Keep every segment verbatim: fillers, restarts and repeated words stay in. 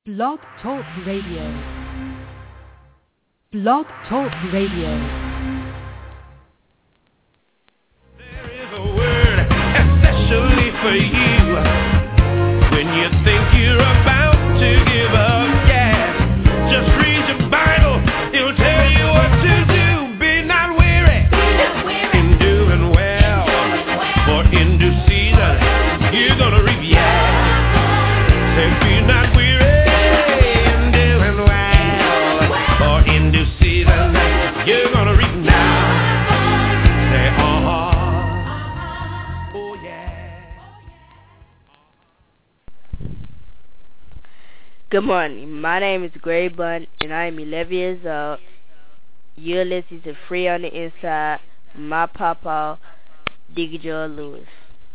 Blog Talk Radio. Blog Talk Radio. There is a word especially for you when you think you're about to give up gas. Just read your Bible, it'll tell you what to do. Be not weary in doing well, for in due season you're gonna reap, yeah. Say, be not weary. You're gonna reap now. Say, uh-huh. Oh, yeah. Good morning. My name is Gray Bunn, and I am eleven years old. You're listening to Free on the Inside, my papa, Diggy Joe Lewis.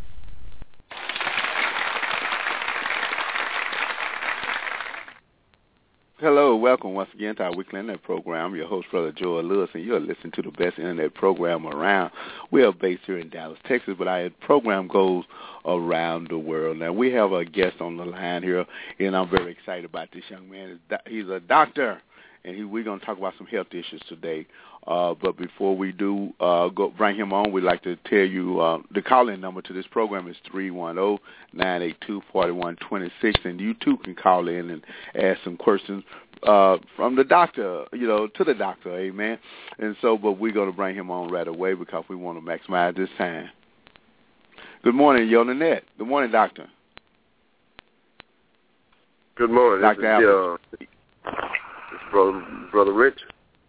Hello, welcome once again to our weekly internet program. I'm your host, Brother Joel Lewis, and you're listening to the best internet program around. We are based here in Dallas, Texas, but our program goes around the world. Now, we have a guest on the line here, and I'm very excited about this young man. He's a doctor, and he, we're going to talk about some health issues today. Uh, but before we do uh, go bring him on, we'd like to tell you uh, the call-in number to this program is three one zero, nine eight two, four one two six, and you too can call in and ask some questions uh, from the doctor, you know, to the doctor, amen. And so, but we're going to bring him on right away because we want to maximize this time. Good morning, you're on the net. Good morning, doctor. Good morning, Doctor This is, uh, this is brother, brother Rich.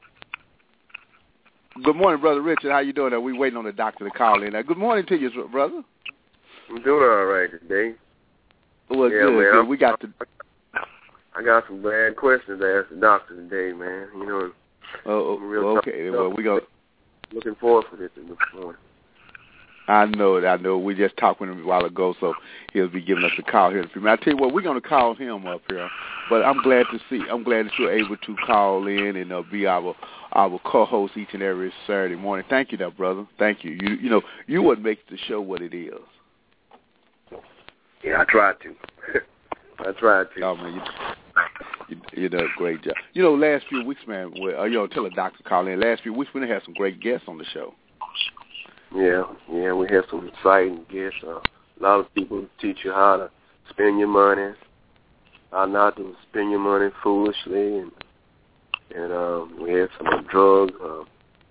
Good morning, Brother Richard. How you doing? Are we waiting on the doctor to call in? Now, good morning to you, brother. I'm doing all right today. Well, yeah, good, man, good. We got the. I got some bad questions to ask the doctor today, man. You know. Oh, real okay. Well, we go. Looking forward for this this morning. I know it. I know. We just talked with him a while ago, so he'll be giving us a call here in a few minutes. I tell you what, we're going to call him up here. But I'm glad to see. I'm glad that you're able to call in and uh, be our our co-host each and every Saturday morning. Thank you, there, brother. Thank you. You you know you would make the show what it is. Yeah, I tried to. I tried to. Oh man, you, you, you done a great job. You know, last few weeks, man. Well, uh, you know, tell the doctor to call in. Last few weeks, we had some great guests on the show. Yeah, yeah, we have some exciting guests. Uh, a lot of people teach you how to spend your money, how not to spend your money foolishly, and and um, we have some drug uh,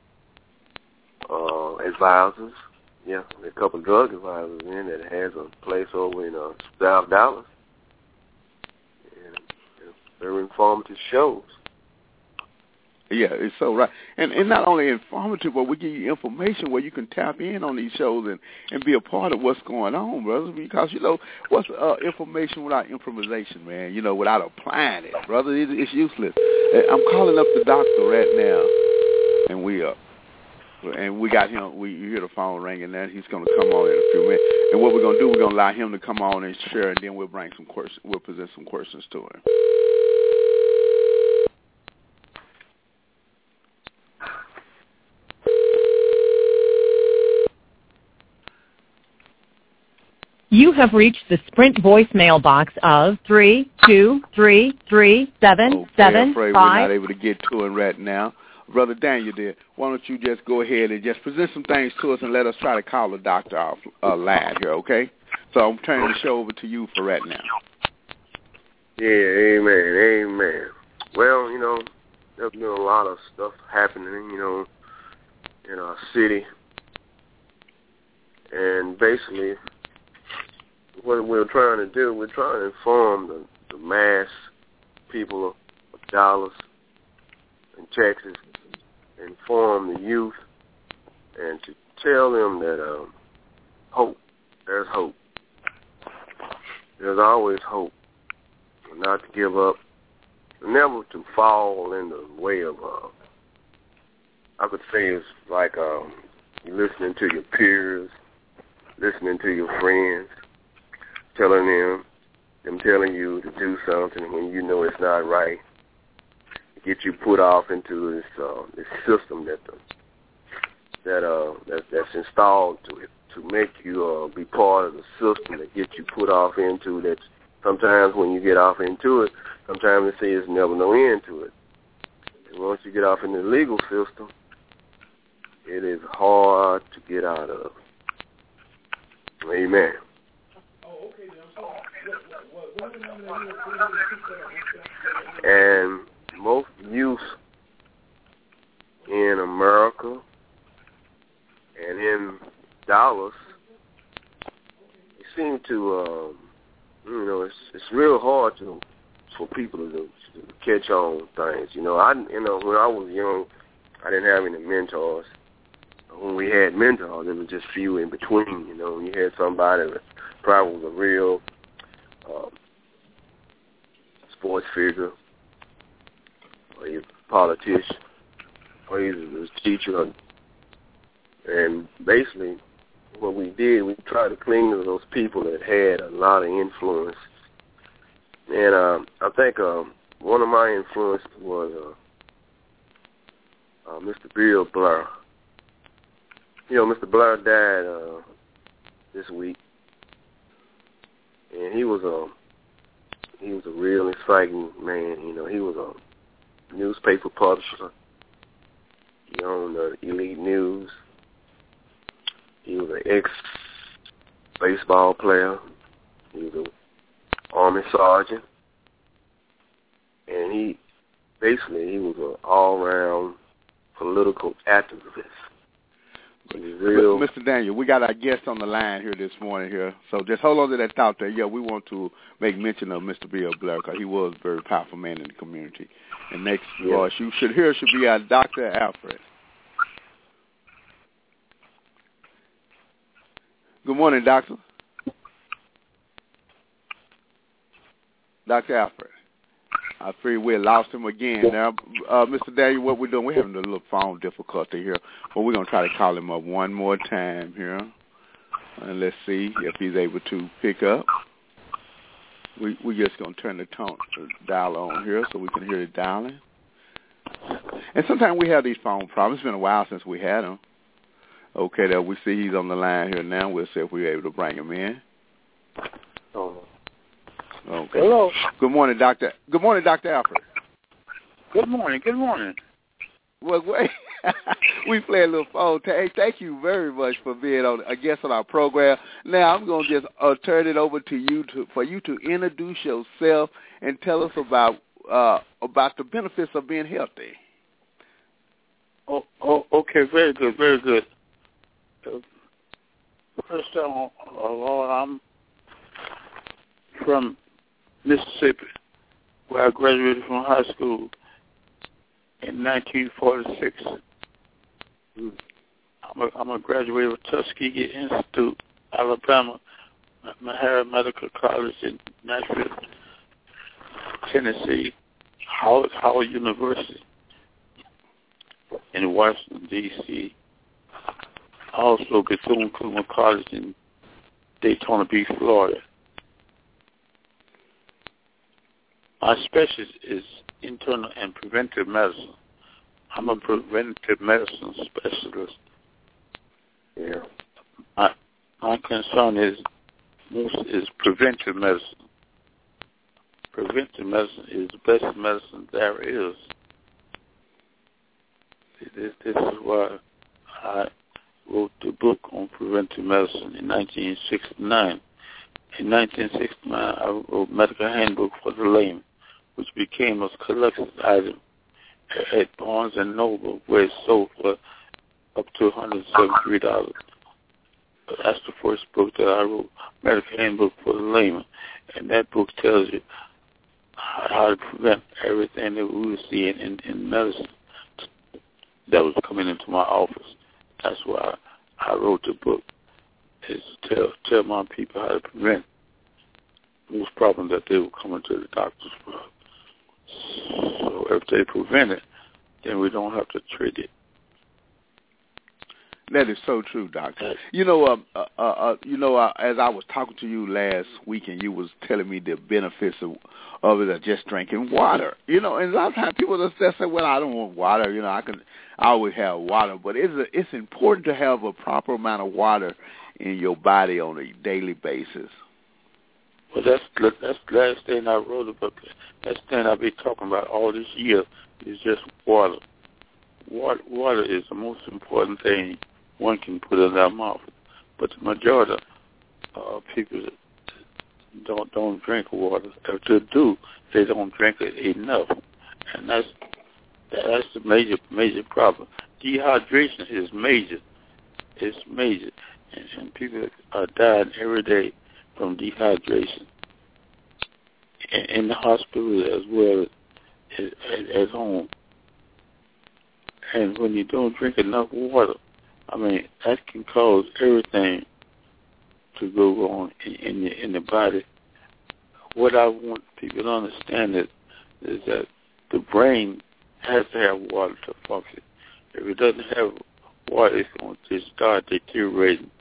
uh, advisors. Yeah, a couple of drug advisors in that has a place over in uh, South Dallas, and, and very informative shows. Yeah, it's so right. And and not only informative, but we give you information where you can tap in on these shows and, and be a part of what's going on, brother. Because, you know, what's uh, information without improvisation, man? You know, without applying it, brother, it, it's useless. I'm calling up the doctor right now, and we are. And we got him, we you hear the phone ringing there. He's going to come on in a few minutes. And what we're going to do, we're going to allow him to come on and share, and then we'll bring some questions, we'll present some questions to him. You have reached the Sprint voicemail box of three two three three seven seven okay, afraid five. We're not able to get to him right now. Brother Daniel there, why don't you just go ahead and just present some things to us and let us try to call the doctor off uh, live here, okay? So I'm turning the show over to you for right now. Yeah, amen, amen. Well, you know, there's been a lot of stuff happening, you know, in our city. And basically, what we're trying to do, we're trying to inform the, the mass people of Dallas and Texas, inform the youth, and to tell them that um, hope, there's hope. There's always hope, not to give up, never to fall in the way of, uh, I could say it's like um, listening to your peers, listening to your friends, telling them, them telling you to do something when you know it's not right, get you put off into this uh, this system that the, that uh that, that's installed to to make you uh, be part of the system that gets you put off into that. Sometimes when you get off into it, sometimes they say there's never no end to it. And once you get off in the legal system, it is hard to get out of. Amen. And most youth in America and in Dallas, it seems to, um, you know, it's it's real hard to for people to, to catch on things. You know, I, you know, when I was young, I didn't have any mentors. When we had mentors, there was just few in between. You know, when you had somebody that probably was a real um, sports figure, or he's a politician, or he's a teacher. And basically, what we did, we tried to cling to those people that had a lot of influence. And um, I think um, one of my influences was uh, uh, Mister Bill Blair. You know, Mister Blair died uh, this week, and he was a he was a real exciting man. You know, he was a newspaper publisher. He owned uh, Elite News. He was an ex-baseball player. He was an Army sergeant, and he basically he was an all-around political activist. Real. Mister Daniel, we got our guest on the line here this morning here, so just hold on to that thought there. Yeah, we want to make mention of Mister Bill Blair because he was a very powerful man in the community. And next yeah. voice you should hear should be our Doctor Alfred. Good morning, Doctor. Doctor Alfred. I fear we lost him again. Now, uh, Mister Daniel, what we're doing, we're having a little phone difficulty here, but we're going to try to call him up one more time here. And let's see if he's able to pick up. We, we're just going to turn the tone dial on here so we can hear the dialing. And sometimes we have these phone problems. It's been a while since we had them. Okay, there we see he's on the line here now. We'll see if we're able to bring him in. Oh. Okay. Hello. Good morning, Doctor. Good morning, Doctor Alfred. Good morning. Good morning. Well, wait. we play a little phone tag. Hey, thank you very much for being on a guest on our program. Now I'm going to just uh, turn it over to you to for you to introduce yourself and tell us about uh, about the benefits of being healthy. Oh, oh okay. Very good. Very good. Uh, first of all, Lord, I'm from Mississippi, where I graduated from high school in nineteen forty-six. Mm. I'm, a, I'm a graduate of Tuskegee Institute, Alabama, Mahara Medical College in Nashville, Tennessee, Howard, Howard University in Washington, D C Also, Bethune-Cookman College in Daytona Beach, Florida. My specialty is internal and preventive medicine. I'm a preventive medicine specialist. Yeah. My, my concern is most is preventive medicine. Preventive medicine is the best medicine there is. This, this is why I wrote the book on preventive medicine in nineteen sixty-nine. In nineteen sixty-nine, I wrote Medical Handbook for the Layman, which became a collector's item at Barnes and Noble, where it sold for up to one hundred seventy-three dollars. That's the first book that I wrote, Medical Handbook for the Layman. And that book tells you how to prevent everything that we were seeing in, in medicine that was coming into my office. That's why I, I wrote the book, is to tell, tell my people how to prevent most problems that they were coming to the doctors for. So if they prevent it, then we don't have to treat it. That is so true, Doctor. You know, uh, uh, uh, you know, uh, as I was talking to you last week, and you was telling me the benefits of, of it, of just drinking water. You know, and a lot of times people just say, "Well, I don't want water." You know, I can, I always have water, but it's a, it's important to have a proper amount of water in your body on a daily basis. Well, that's that's the last thing I wrote about. That's the thing I've been talking about all this year is just water. Water, water is the most important thing one can put in their mouth. But the majority of uh, people don't don't drink water. If they do, they don't drink it enough, and that's that's the major major problem. Dehydration is major. It's major, and, and people are dying every day from dehydration in, in the hospital as well as, as, as home. And when you don't drink enough water, I mean, that can cause everything to go on in, in, the, in the body. What I want people to understand is, is that the brain has to have water to function. If it doesn't have water, it's going to start deteriorating.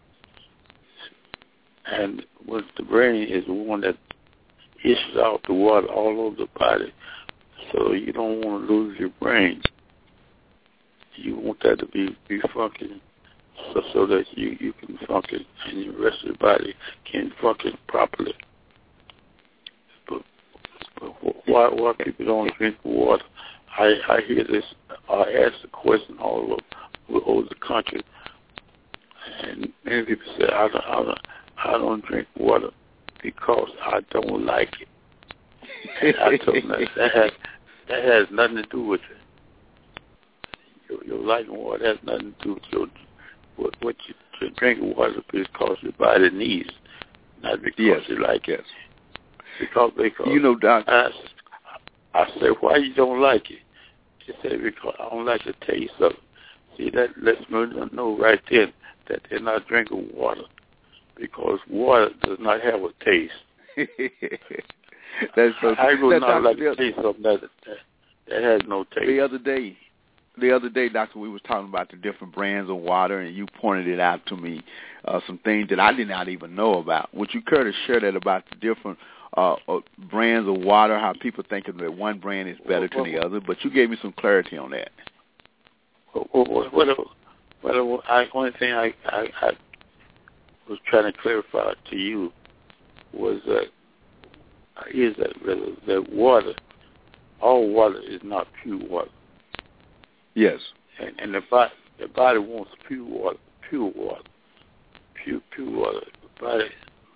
And with the brain is the one that issues out the water all over the body, so you don't want to lose your brain. You want that to be, be functioning so, so that you, you can function and the rest of the body can function properly. But, but why, why people don't drink water? I, I hear this, I ask the question all over, all over the country, and many people say, I don't, I don't, I don't drink water because I don't like it. And I told them that, that, has, that has nothing to do with it. Your, your liking water has nothing to do with your, what, what you, you drink water because your body needs, not because yes. you like yes. it. Because, because you know, Doc. I, I said, why you don't like it? She said, because I don't like the taste of it. See, that lets me know right then that they're not drinking water, because water does not have a taste. That's so. I would that, not Doctor like to taste something that, that that has no taste. The other day, the other day, Doctor, we was talking about the different brands of water, and you pointed it out to me, uh, some things that I did not even know about. Would you care to share that about the different uh, uh, brands of water, how people think that one brand is better well, than the other? But you gave me some clarity on that. Well, what, what, what, I, only thing I, I, I was trying to clarify to you was that is that that water, all water is not pure water. Yes. And, and the body, the body wants pure water, pure water, pure pure water. The body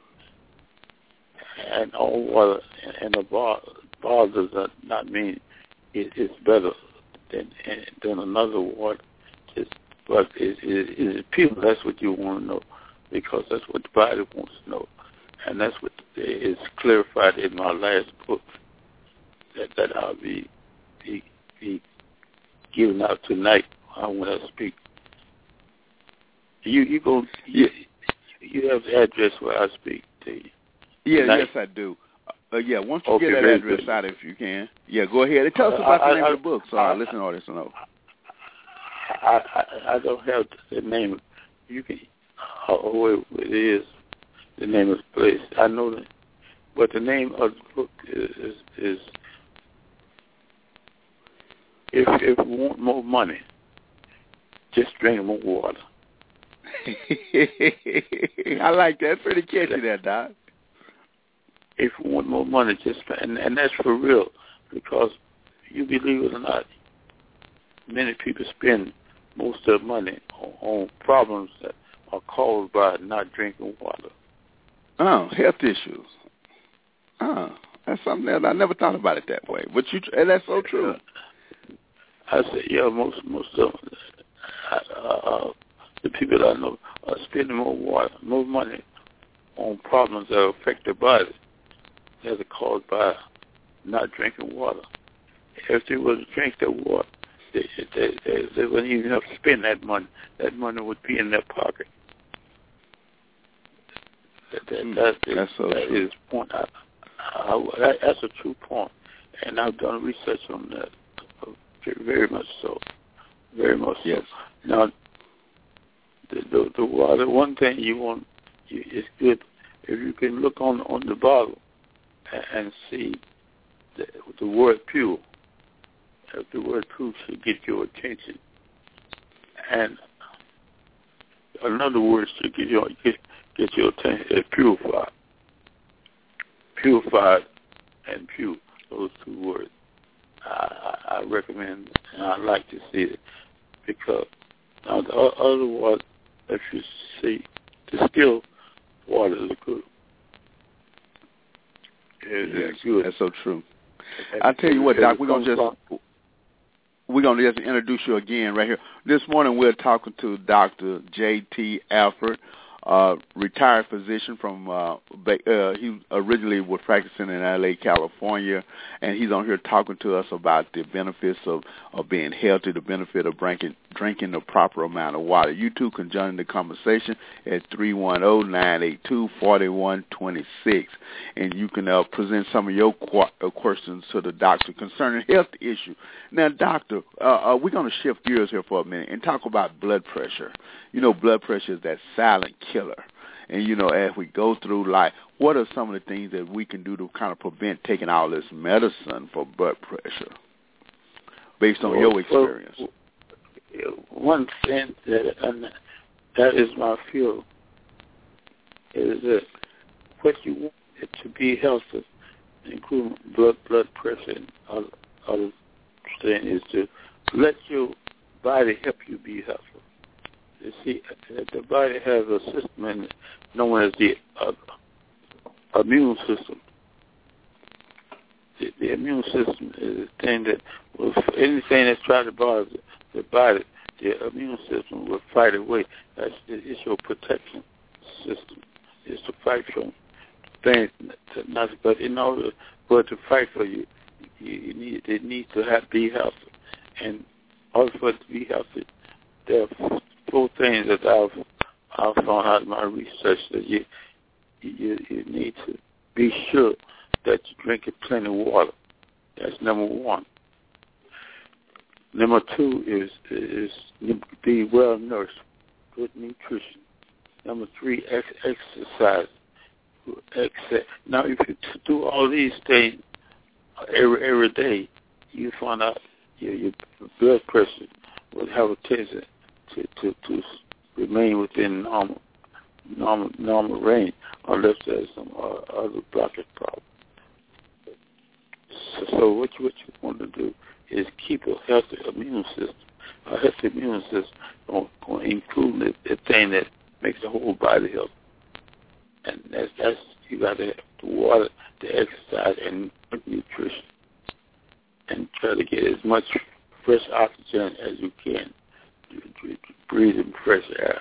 and all water and the bar, bar does not mean it, it's better than than another water. It's, but is it, is it pure? That's what you want to know, because that's what the body wants to know. And that's what is clarified in my last book that, that I'll be, be be giving out tonight when I speak. You you go you, you have the address where I speak to you. Yeah, tonight? Yes, I do. Uh, yeah, once you okay, get that address good. out, if you can. Yeah, go ahead. And tell us about I, the name I, of the book, so our listening audience will know. I, I I don't have the name. You can oh it is. The name of the place. I know that. But the name of the book is, is, is if, if you want more money, just drink more water. I like that. Pretty catchy, that, Doc. If you want more money, just and, and that's for real, because you believe it or not, many people spend most of their money on, on problems that are caused by not drinking water. Oh, health issues. Oh, that's something that I never thought about it that way. But you, and that's so true. I say, yeah, most most of uh, the people that I know are spending more water, more money on problems that affect their body that are caused by not drinking water. If they were to drink their water, they, they, they, they wouldn't even have to spend that money. That money would be in their pocket. That, that, that is, that's so that true. is point. I, I, that, that's a true point, and I've done research on that. Very much so. Very much yes. so. Now, the, the, the water. One thing you want, you, it's good if you can look on on the bottle and, and see the, the word pure. If the word pure should get your attention, and another word should get your get, get your attention is purified. purified and pure, those two words. I, I, I recommend and I like to see it because now the other water, if you see, distilled water is good. It, yes, it's good. That's so true. I tell you what, Doc, we're gonna just we're gonna just introduce you again right here. This morning we're talking to Doctor J T Alford, uh, retired physician from. Uh, uh, he originally was practicing in L A, California, and he's on here talking to us about the benefits of, of being healthy, the benefit of drinking drinking the proper amount of water. You too can join the conversation at three one zero, nine eight two, four one two six, and you can uh, present some of your qu- questions to the doctor concerning health issue. Now, doctor, uh, uh, we're going to shift gears here for a minute and talk about blood pressure. You know, blood pressure is that silent killer. And, you know, as we go through life, what are some of the things that we can do to kind of prevent taking all this medicine for blood pressure, based on well, your experience? Well, one thing that, and that is my field, is that what you want it to be healthy, including blood blood pressure and other, other things, is to let your body help you be healthy. You see, the body has a system in it known as the uh, immune system. The, the immune system is a thing that, will, anything that's trying to bother the, the body, the immune system will fight away. That's it's your protection system. It's to fight from things, to not, but in order for it to fight for you, you, you need it needs to have be healthy. And also for it to be healthy, there are four things that I've I've found out in my research that you you you need to be sure that you drink plenty of water. That's number one. Number two is is be well nourished, good nutrition. Number three, ex- exercise. Exercise. Now, if you do all these things every every day, you find out your, your blood pressure will have a tendency to, to, to remain within normal normal normal range, unless there's some uh, other blockage problem. So, so what you what you want to do is keep a healthy immune system. A healthy immune system going to include the, the thing that makes the whole body healthy. And that's, that's you got to have the water, the exercise, and nutrition. And try to get as much fresh oxygen as you can. Breathing fresh air.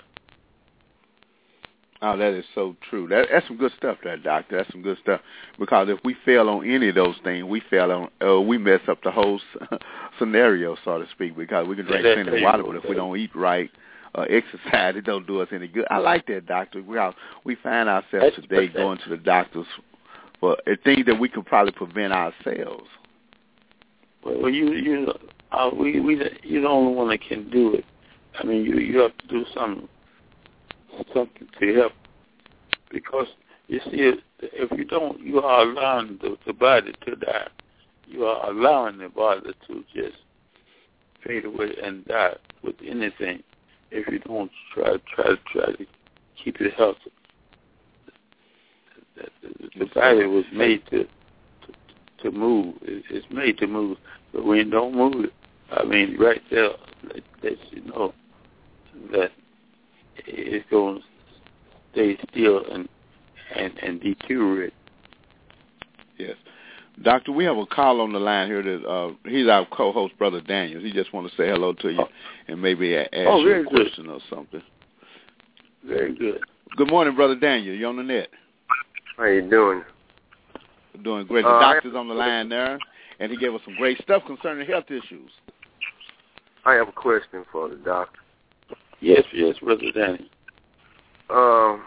Oh, that is so true. That, that's some good stuff, there, doctor. That's some good stuff. Because if we fail on any of those things, we fail on, uh, we mess up the whole scenario, so to speak. Because we can drink yeah, plenty of water, but if we don't eat right, uh, exercise, it don't do us any good. I like that, doctor. We are, we find ourselves that's today going to the doctors for things that we could probably prevent ourselves. Well, you you uh, we we you're the only one that can do it. I mean, you you have to do something. something to help, because you see, if you don't, you are allowing the, the body to die. You are allowing the body to just fade away and die with anything if you don't try try try to keep it healthy. The, the, the body was made to, to to move. It's made to move, but when you don't move it, I mean, right there, let, lets you know that it's going to stay still and, and, and deteriorate. Yes. Doctor, we have a call on the line here that uh, he's our co-host, Brother Daniels. He just wants to say hello to you oh. and maybe ask oh, you a good. question or something. Very good. Good morning, Brother Daniel. You on the net? How you doing? Doing great. The uh, doctor's on the line there, and he gave us some great stuff concerning health issues. I have a question for the doctor. Yes, yes, Brother Danny. Um,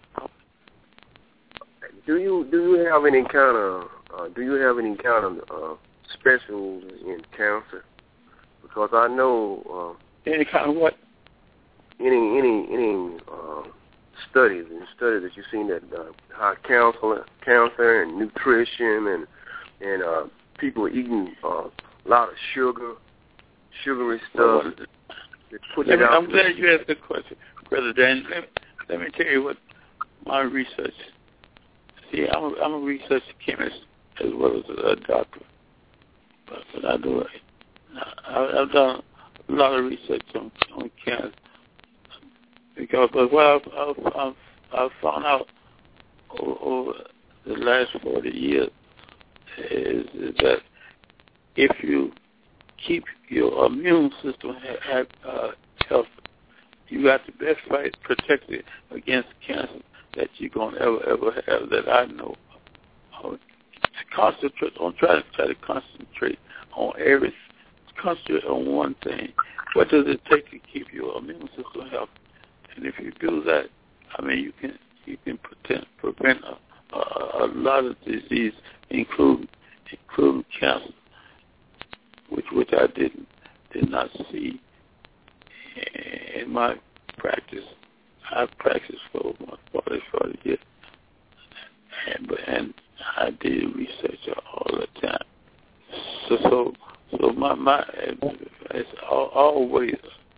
do you do you have any kind of uh, do you have any kind of uh, specials in cancer? Because I know uh, any kind of what? Any any any uh, studies and studies that you've seen that uh, how cancer cancer and nutrition and and uh, people eating uh, a lot of sugar, sugary stuff. Well, Let me, I'm glad you asked the question, Brother Dan. Let me, let me tell you what my research see, I'm a, I'm a research chemist as well as a, a doctor. But, but I do it. I, I've done a lot of research on, on cancer. Because, but what I've, I've, I've, I've found out over, over the last forty years is, is that if you keep your immune system ha- uh, healthy, you got the best fight protected against cancer that you're going to ever, ever have that I know. Uh, concentrate on, try to try to concentrate on every, concentrate on one thing. What does it take to keep your immune system healthy? And if you do that, I mean, you can you can prevent, prevent a, a, a lot of disease, including including cancer, which which I didn't did not see in my practice. I practiced for almost forty, forty years, and and I did research all the time. So so so my my it's always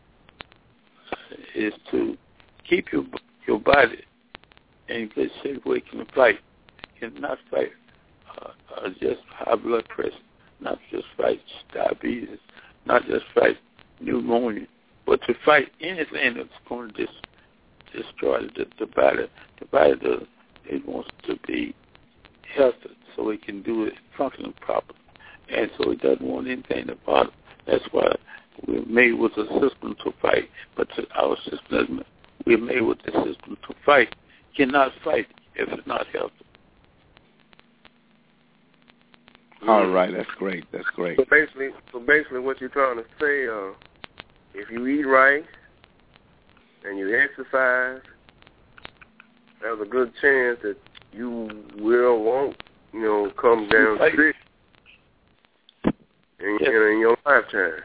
is to keep your your body in good shape where you can fight. You cannot fight uh, uh, just high blood pressure, not just fight diabetes, not just fight pneumonia, but to fight anything that's going to dis- destroy the, the body. The body does, it wants to be healthy so it can do it functioning properly. And so it doesn't want anything to bother. That's why we're made with a system to fight, but to our system, we're made with the system to fight. Cannot fight if it's not healthy. All right, that's great. That's great. So basically, so basically, what you're trying to say, uh, if you eat right and you exercise, there's a good chance that you will won't, you know, come down sick in, yes. in, in your lifetime.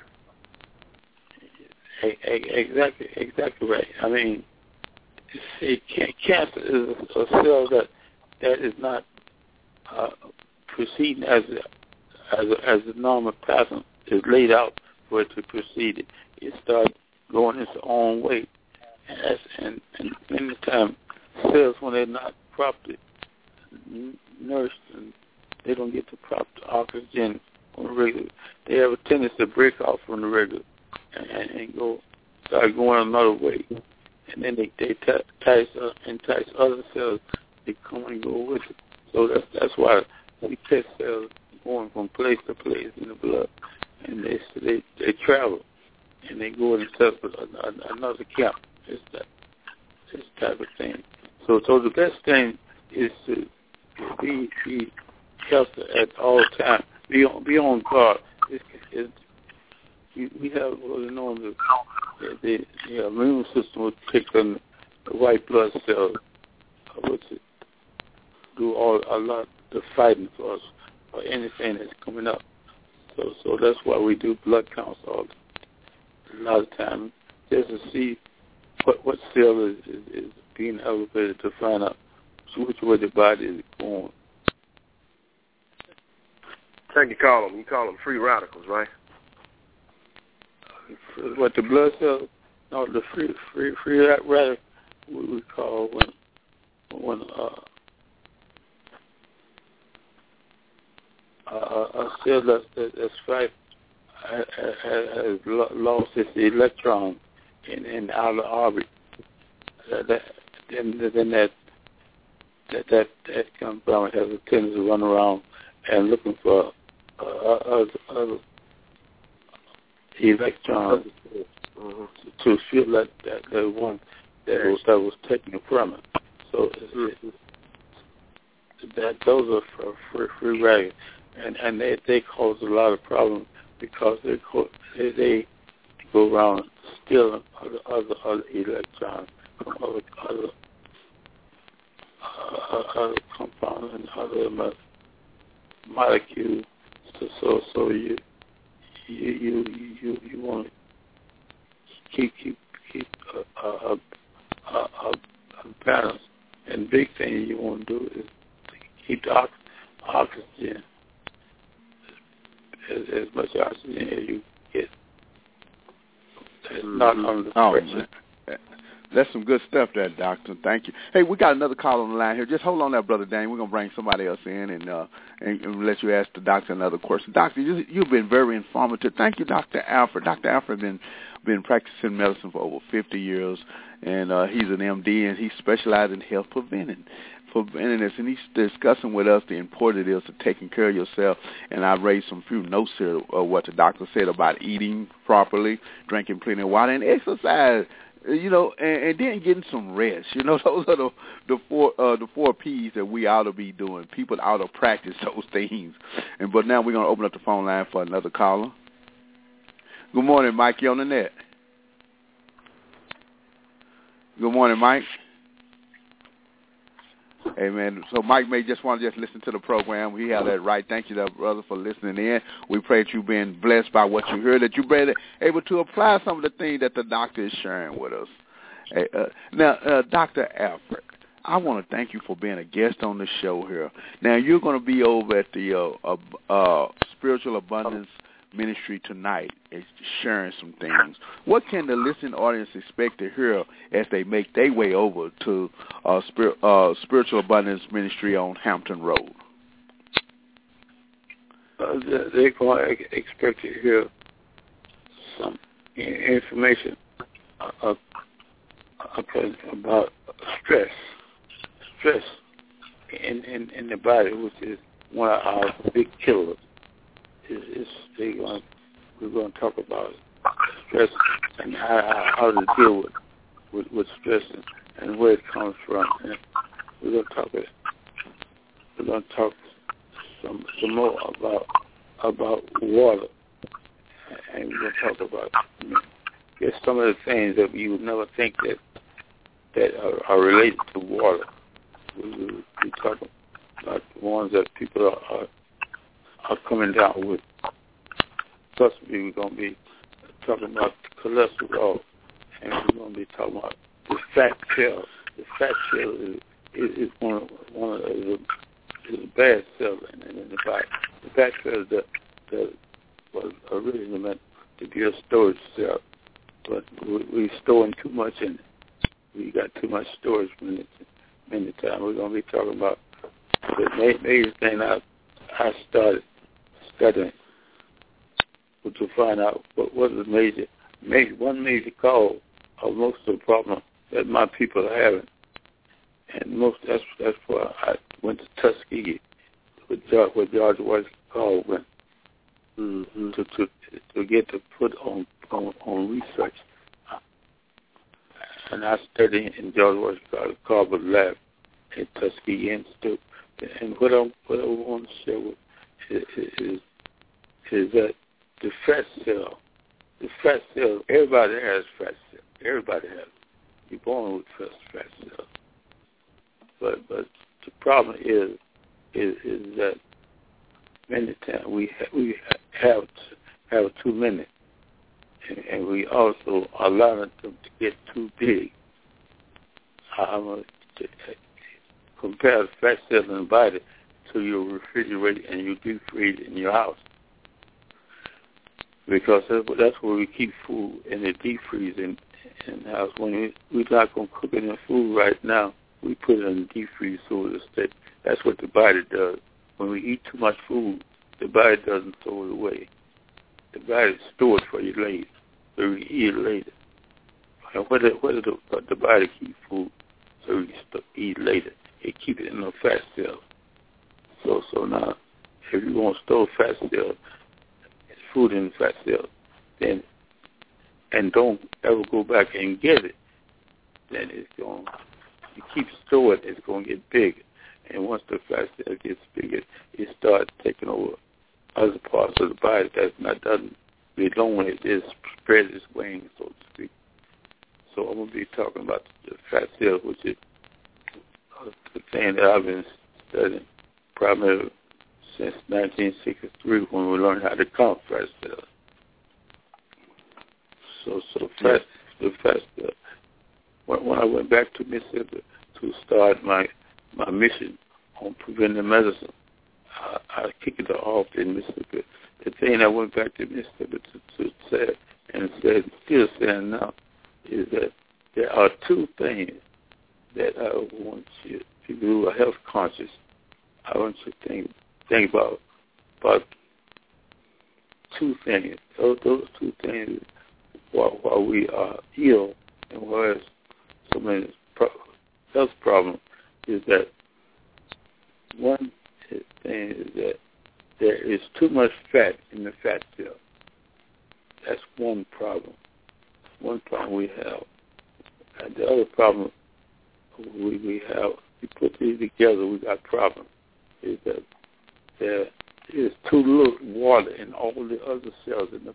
Exactly, exactly right. I mean, see, cancer is a cell that that is not uh, proceeding as a, as a, as the normal pattern is laid out for it to proceed. It, it starts going its own way, and, that's, and and many times cells, when they're not properly nourished and they don't get the proper oxygen on the regular, they have a tendency to break off from the regular and, and, and go start going another way, and then they they t- entice uh, entice other cells to come and go with it. So that's that's why we catch cells going from place to place in the blood, and they they they travel and they go and set up another camp. It's that this type of thing. So so the best thing is to be be healthy at all times. Be on be on guard. It's, it's, we have what we know the the, the immune system will pick on the white blood cells, which do all a lot of the fighting for us or anything that's coming up. So so that's why we do blood counts all a lot of times, just to see what what cell is, is, is being elevated to find out which way the body is going. I think you call them you call them free radicals, right? What the blood cells? No, the free free free radical we, we call when when uh, a, a cell that's that's right has lost its electron in in the outer orbit. That, that then then that that that that compound has a tendency to run around and looking for uh, other, other electrons mm-hmm. to feel that that, that one that was, that was taken from it. So mm-hmm. it, that those are for free, free radicals, and and they they cause a lot of problems because they they, they go around stealing other other, other electrons from other other uh, other compounds and other mo- molecules. So so so you. You you you you want to keep keep keep a a, a, a, a balance, and big thing you want to do is to keep the ox- oxygen as, as much oxygen as you get. It's not under oh, pressure. Man. That's some good stuff there, Doctor. Thank you. Hey, we got another call on the line here. Just hold on there, Brother Dane. We're going to bring somebody else in and, uh, and, and let you ask the doctor another question. Doctor, you, you've been very informative. Thank you, Doctor Alfred. Doctor Alfred has been, been practicing medicine for over fifty years, and uh, he's an M D, and he specializes in health prevention. Preventing and he's discussing with us the importance it is to taking care of yourself. And I raised some few notes here of what the doctor said about eating properly, drinking plenty of water, and exercise. You know, and, and then getting some rest. You know, those are the the four uh, the four P's that we ought to be doing. People ought to practice those things. And but now we're gonna open up the phone line for another caller. Good morning, Mike. You on the net? Good morning, Mike. Hey, man, so Mike may just want to just listen to the program. We have that right. Thank you, there, brother, for listening in. We pray that you've been blessed by what you heard, that you've been able to apply some of the things that the doctor is sharing with us. Hey, uh, now, uh, Doctor Alfred, I want to thank you for being a guest on the show here. Now, you're going to be over at the uh, uh, uh, Spiritual Abundance Ministry tonight, sharing some things. What can the listening audience expect to hear as they make their way over to uh, Spir- uh, Spiritual Abundance Ministry on Hampton Road? Uh, they're going to expect to hear some information uh, about stress, stress in, in, in the body, which is one of our big killers. Is, is they going, we're going to talk about stress and how, how to deal with, with, with stress and, and where it comes from. And we're going to talk we're going to talk some some more about about water, and we're going to talk about you know, there's some of the things that you would never think that that are, are related to water. We, we, we talk about the ones that people are. are are coming down with. Possibly we're going to be talking about cholesterol, and we're going to be talking about the fat cell. The fat cell is, is, is one of, one of the, is a bad cell in, in the body. The fat cell is the, the, was originally meant to be a storage cell, but we, we're storing too much in it. We got too much storage many, many times. We're going to be talking about the major thing I, I started studying to find out what was the major, major, one major cause of most of the problem that my people are having. And most that's that's why I went to Tuskegee with George, with George Washington went mm-hmm. to, to to get to put on on, on research. And I studied in George Washington Carver lab at Tuskegee Institute. And what I what I want to share with Is, is is that the fat cell, the fat cell, everybody has fat cell. Everybody has. You're born with fat, fat cells. But but the problem is is, is that many times we ha- we have have too many, and, and we also allow them to get too big. I'm gonna compare the fat cells in the body to your refrigerator and your deep freeze in your house, because that's where we keep food in the deep freeze in, in the house. When we, we're not going to cook any food right now, we put it in the deep freeze so it'll stay. That's what the body does. When we eat too much food, the body doesn't throw it away. The body stores for you later, so we eat it later. And where, the, where does the, the body keep food so we can eat later? It keeps it in the fat cells. So, so now, if you want to store fat cells, food in the fat cells, then, and don't ever go back and get it, then it's going, you keep storing it, it's going to get bigger. And once the fat cell gets bigger, it starts taking over other parts of the body that not doesn't belong with it. It spreads its wings, so to speak. So I'm going to be talking about the fat cell, which is the thing that I've been studying primarily since nineteen sixty-three, when we learned how to count fat cells. So, so fat, the fat cell. When, when I went back to Mississippi to start my my mission on preventive medicine, I, I kicked it off in Mississippi. The thing I went back to Mississippi to, to say and said, still saying now, is that there are two things that I want you, people who are health conscious, I want you to think think about about two things. Those, those two things while, while we are ill and whereas so many pro- health problems is that one thing is that there is too much fat in the fat cell. That's one problem. One problem we have. And the other problem we, we have, we put these together, we got problems, is that there is too little water in all the other cells in the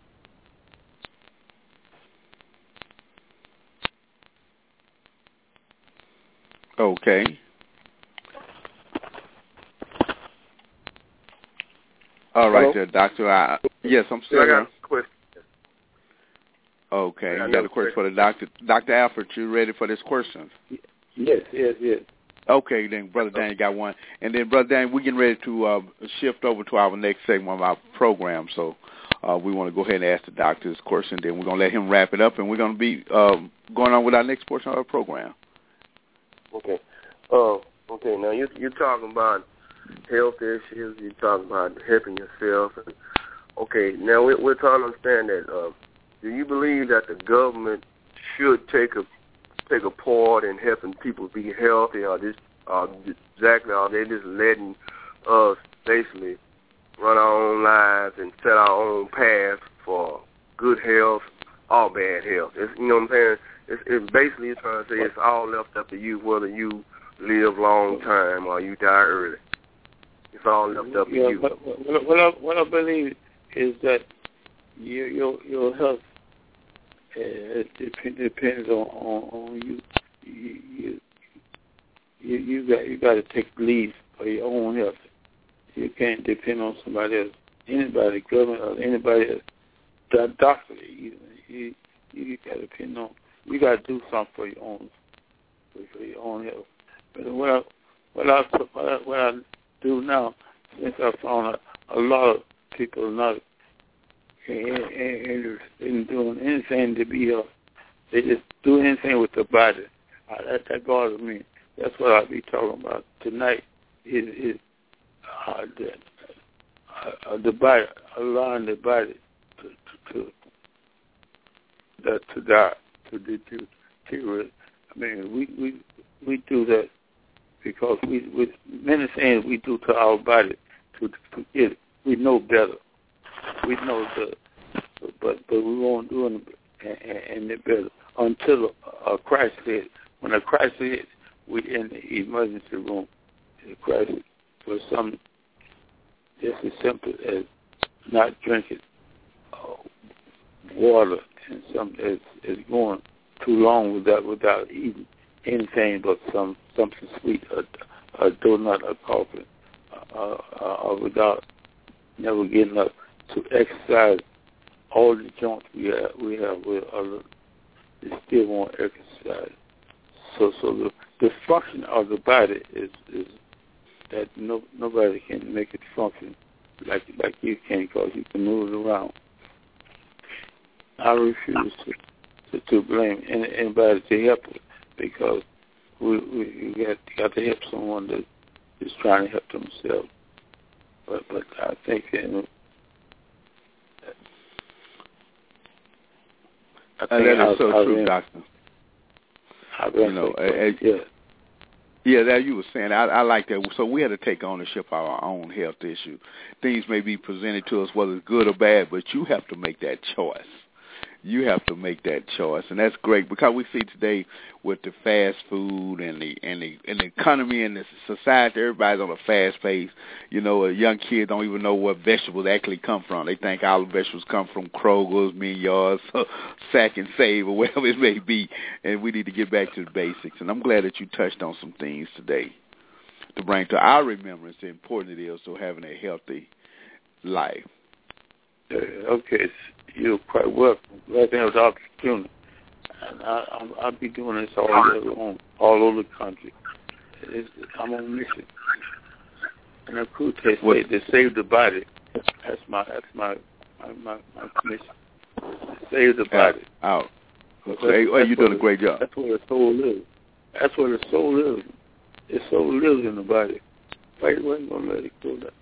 Okay. All right, Hello? there, Doctor. I, yes, I'm still I here. got a question. Okay, I you got got a a question for the doctor. Doctor Alfred, you ready for this question? Yes, yes, yes. Okay, then, Brother Dan, you got one. And then, Brother Dan, we're getting ready to uh, shift over to our next segment of our program. So uh, we want to go ahead and ask the doctor this question. Then we're going to let him wrap it up, and we're going to be um, going on with our next portion of our program. Okay. Oh, uh, okay. Now you you're talking about health issues. You're talking about helping yourself. And, okay. Now we, we're trying to understand that. Uh, do you believe that the government should take a take a part in helping people be healthy, or just uh, exactly are they just letting us basically run our own lives and set our own path for good health or bad health? It's, you know what I'm saying? It's, it's basically it's trying to say it's all left up to you whether you live long time or you die early. It's all left up to yeah, you. But what, what, I, what I believe is that your your, your health uh, it depends, depends on, on, on you. You, you. You you got you got to take lead for your own health. You can't depend on somebody else, anybody, government, or anybody else. The doctor, you you you got to depend on. You got to do something for your own for your own health. But what I what I what I, what I do now, since I found a, a lot of people not interested in doing anything to be healthy. They just do anything with their body. Uh, that that bothers me. That's what I'll be talking about tonight. Is is uh, the uh, the body, allowing the body to to to, to die, to deteriorate. I mean, we we we do that because we, we many things we do to our body to, to get it. We know better. We know the, but but we won't do it any better until a crisis hits. When a crisis hits, we in the emergency room. The crisis for some just as simple as not drinking uh, water, and some is is going too long without without eating anything but some something sweet, a, a donut, a coffee, uh, uh, uh, without never getting up to exercise. All the joints we have, we have, with other, they still won't exercise. So, so the, the function of the body is is that no nobody can make it function like like you can, because you can move it around. I refuse to to, to blame any, anybody to help it, because we we got got to help someone that is trying to help themselves. But but I think you know, I think and that is I, so I true, ran, Doctor. I You know, as, yeah. Yeah, that you were saying, I, I like that. So we had to take ownership of our own health issue. Things may be presented to us, whether it's good or bad, but you have to make that choice. You have to make that choice, and that's great, because we see today with the fast food and the and the and the economy and the society, everybody's on a fast pace. You know, a young kid don't even know what vegetables actually come from. They think all the vegetables come from Kroger's, Menards, Sack and Save, or whatever it may be. And we need to get back to the basics. And I'm glad that you touched on some things today to bring to our remembrance the importance it is to having a healthy life. Uh, okay, you're quite welcome. Glad to have the opportunity. And I, I'm, I'll be doing this all over, all over the country. It's, I'm on a mission. And of course, they say to save the body. That's my that's my my, my, my commission. Save the body. Out. Okay, well, you're doing a great job. That's where the soul lives. That's where the soul lives. The soul lives in the body. Why you ain't gonna let it go down?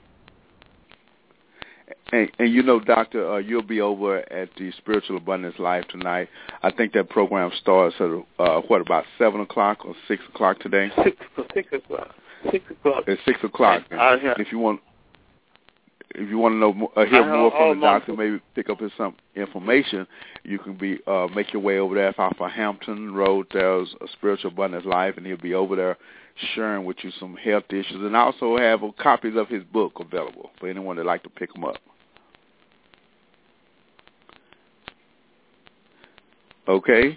And, and you know, Doctor, uh, you'll be over at the Spiritual Abundance Live tonight. I think that program starts at, uh, what, about seven o'clock or six o'clock today? Six, six o'clock. Six o'clock. At six o'clock. And have, if you want, if you want to know, more, uh, hear more from the doctor, maybe pick up his some information, you can be uh, make your way over there. It's off of Hampton Road. There's a Spiritual Abundance Live, and he'll be over there sharing with you some health issues, and I also have a copies of his book available for anyone that'd like to pick them up. Okay.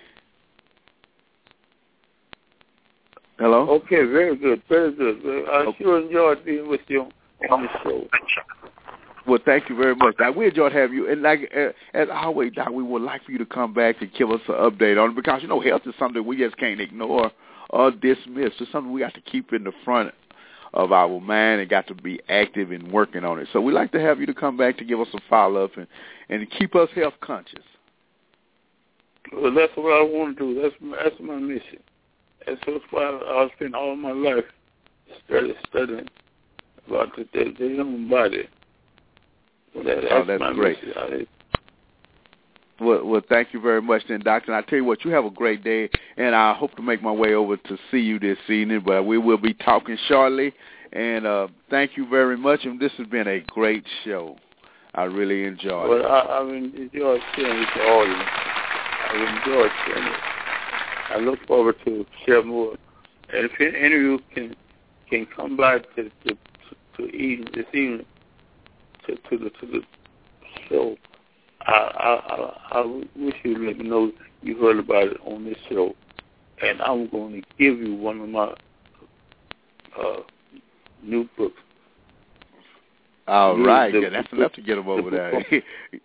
Hello? Okay, very good, very good. I okay. sure enjoyed being with you on the show. Well, thank you very much, Doc. We enjoyed having you. And like uh, as always, Doc, we would like for you to come back and give us an update on it because, you know, health is something we just can't ignore or dismiss. It's something we got to keep in the front of our mind and got to be active and working on it. So we'd like to have you to come back to give us a follow-up and, and keep us health conscious. Well, that's what I want to do. That's my, that's my mission. And so that's why I spend all my life studying, studying about the, the, the human body. So that, that's oh, that's my great. Mission. Well, well, thank you very much, then, Doctor. And I tell you what, you have a great day, and I hope to make my way over to see you this evening. But we will be talking shortly. And uh, thank you very much. And this has been a great show. I really enjoyed well, it. Well, I, I've enjoyed sharing with the audience. I've enjoyed sharing it. I look forward to share more. And if any of you can can come by to to, to, to evening, this evening to, to the to the show, I, I I I wish you would let me know you heard about it on this show, and I'm going to give you one of my uh, new books. All new, right, the, yeah, that's the, enough to get them over there. On,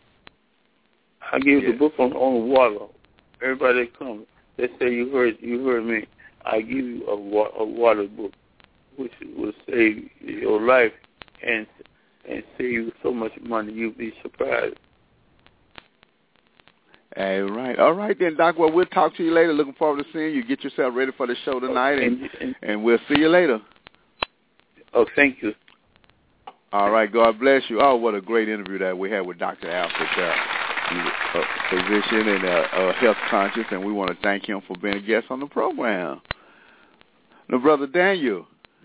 I give yeah. the book on on water. Everybody that comes, they say you heard you heard me. I give you a, wa- a water book, which will save your life and and save you so much money you'll be surprised. All right. All right, then, Doc. Well, we'll talk to you later. Looking forward to seeing you. Get yourself ready for the show tonight, and, and, and, and we'll see you later. Oh, thank you. All right. God bless you. Oh, what a great interview that we had with Doctor Alfred there. He's a physician and a, a health conscious, and we want to thank him for being a guest on the program. Now, Brother Daniel.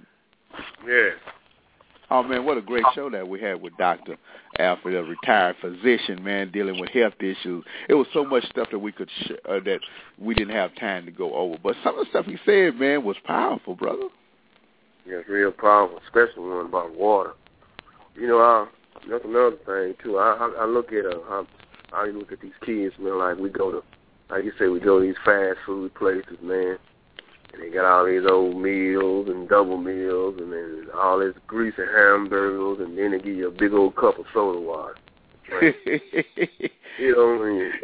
Yeah. Oh, man, what a great show that we had with Doctor Alfred, a retired physician, man, dealing with health issues. It was so much stuff that we could sh- uh, that we didn't have time to go over. But some of the stuff he said, man, was powerful, brother. Yeah, it's real powerful, especially one about water. You know, I, that's another thing, too. I, I, I look at uh, how I look at these kids, man, like we go to, like you say, we go to these fast food places, man. And they got all these old meals and double meals and then all this greasy hamburgers, and then they give you a big old cup of soda water. Right? you know what I mean?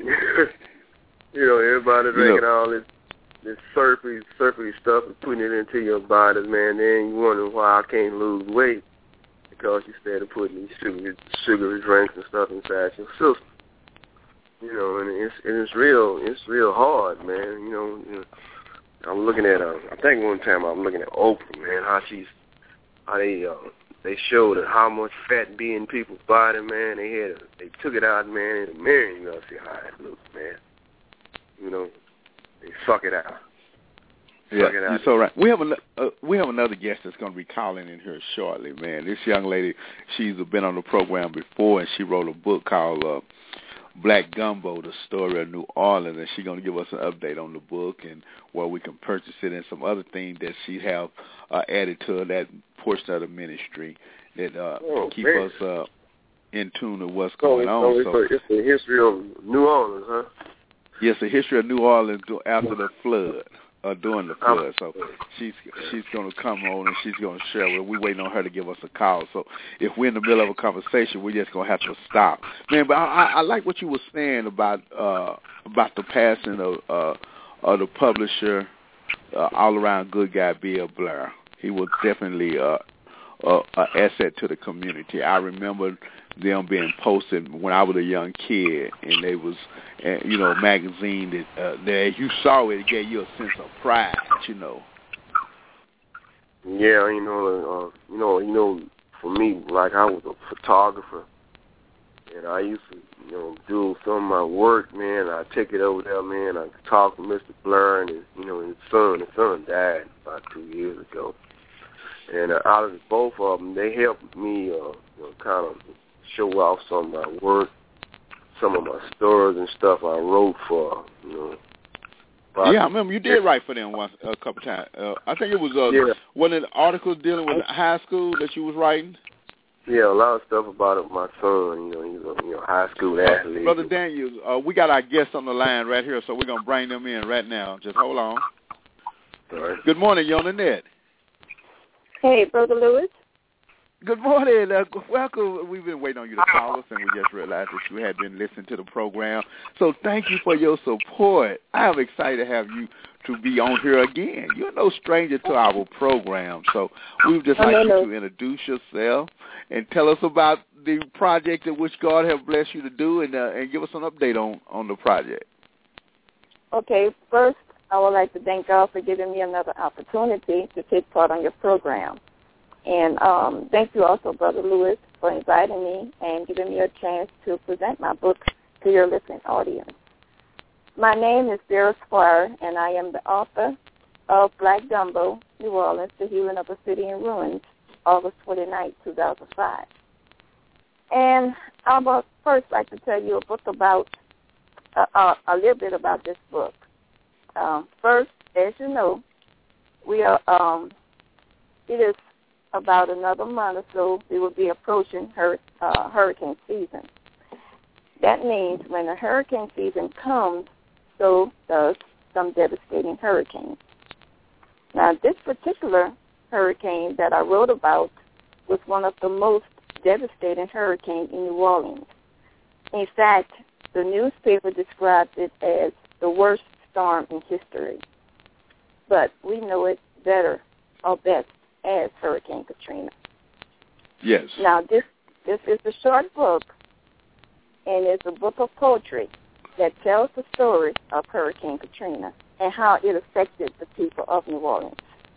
You know, everybody drinking yeah. all this this syrupy, syrupy stuff and putting it into your body, man. Then you wondering why I can't lose weight because you started putting these sugary, sugary drinks and stuff inside your system. You know, and it's and it's real, it's real hard, man. You know. You know I'm looking at, uh, I think one time I'm looking at Oprah, man, how she's, how they, uh, they showed how much fat be in people's body, man. They had, a, they took it out, man, in the mirror, and you gotta see how it looks, man. You know, they suck it out. Yeah, suck it out. You're so right. We have an, uh, we have another guest that's going to be calling in here shortly, man. This young lady, she's been on the program before, and she wrote a book called uh, Black Gumbo, the story of New Orleans, and she's going to give us an update on the book and where we can purchase it and some other things that she have uh, added to that portion of the ministry that uh, oh, keep man. us uh, in tune with what's so going it's, on. So it's, a, it's the history of New Orleans, huh? Yes, the history of New Orleans after the flood. Uh, during the flood, so she's she's going to come on and she's going to share. Well, we're waiting on her to give us a call. So if we're in the middle of a conversation, we're just going to have to stop, man. But I, I, I like what you were saying about uh, about the passing of uh, of the publisher, uh, all around good guy Bill Blair. He was definitely uh, uh, an asset to the community. I remember them being posted when I was a young kid, and they was, uh, you know, a magazine that, uh, that if you saw it, it gave you a sense of pride, you know. Yeah, you know, uh, you know, you know, for me, like I was a photographer, and I used to, you know, do some of my work, man. I take it over there, man. I talk to Mister Blur and his, you know, his son. His son died about two years ago, and uh, out of the, both of them, they helped me, uh, you know, kind of show off some of my work, some of my stories and stuff I wrote for, you know. Yeah, I remember you did write for them once a couple times. Uh, I think it was uh, yeah. one of the articles dealing with high school that you was writing. Yeah, a lot of stuff about it, my son. You know, he's a you know high school athlete. Brother Daniels, uh, we got our guests on the line right here, so we're gonna bring them in right now. Just hold on. All right. Good morning, you're on the net. Hey, Brother Lewis. Good morning. Uh, welcome. We've been waiting on you to call us, and we just realized that you had been listening to the program. So thank you for your support. I am excited to have you to be on here again. You're no stranger to our program, so we would just like you to introduce yourself and tell us about the project in which God has blessed you to do, and uh, and give us an update on, on the project. Okay, first, I would like to thank God for giving me another opportunity to take part on your program. And um, thank you also, Brother Lewis, for inviting me and giving me a chance to present my book to your listening audience. My name is Vera Squire, and I am the author of Black Gumbo, New Orleans, The Healing of a City in Ruins, August twenty-ninth, two thousand five. And I would first like to tell you a book about, uh, uh, a little bit about this book. Um, first, as you know, we are, um, it is about another month or so, we will be approaching hur- uh, hurricane season. That means when the hurricane season comes, so does some devastating hurricanes. Now, this particular hurricane that I wrote about was one of the most devastating hurricanes in New Orleans. In fact, the newspaper described it as the worst storm in history. But we know it better or best as Hurricane Katrina. Yes. Now, this this is a short book, and it's a book of poetry that tells the story of Hurricane Katrina and how it affected the people of New Orleans.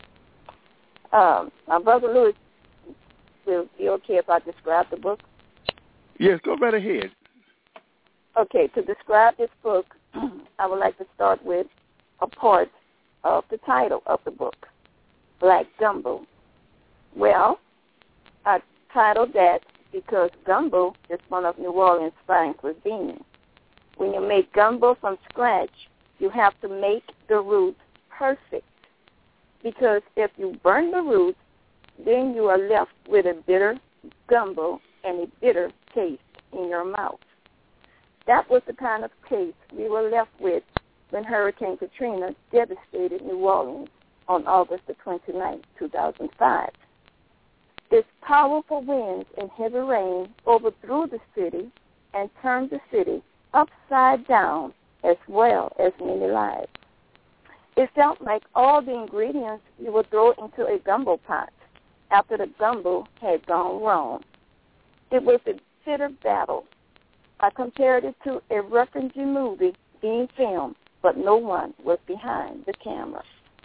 Um, my Brother Lewis, will be okay if I describe the book? Yes, go right ahead. Okay, to describe this book, I would like to start with a part of the title of the book, Black Gumbo. Well, I titled that because gumbo is one of New Orleans' fine cuisine. When you make gumbo from scratch, you have to make the root perfect, because if you burn the root, then you are left with a bitter gumbo and a bitter taste in your mouth. That was the kind of taste we were left with when Hurricane Katrina devastated New Orleans on August the twenty-ninth, two thousand five. Its powerful winds and heavy rain overthrew the city and turned the city upside down, as well as many lives. It felt like all the ingredients you would throw into a gumbo pot after the gumbo had gone wrong. It was a bitter battle. I compared it to a refugee movie being filmed, but no one was behind the camera.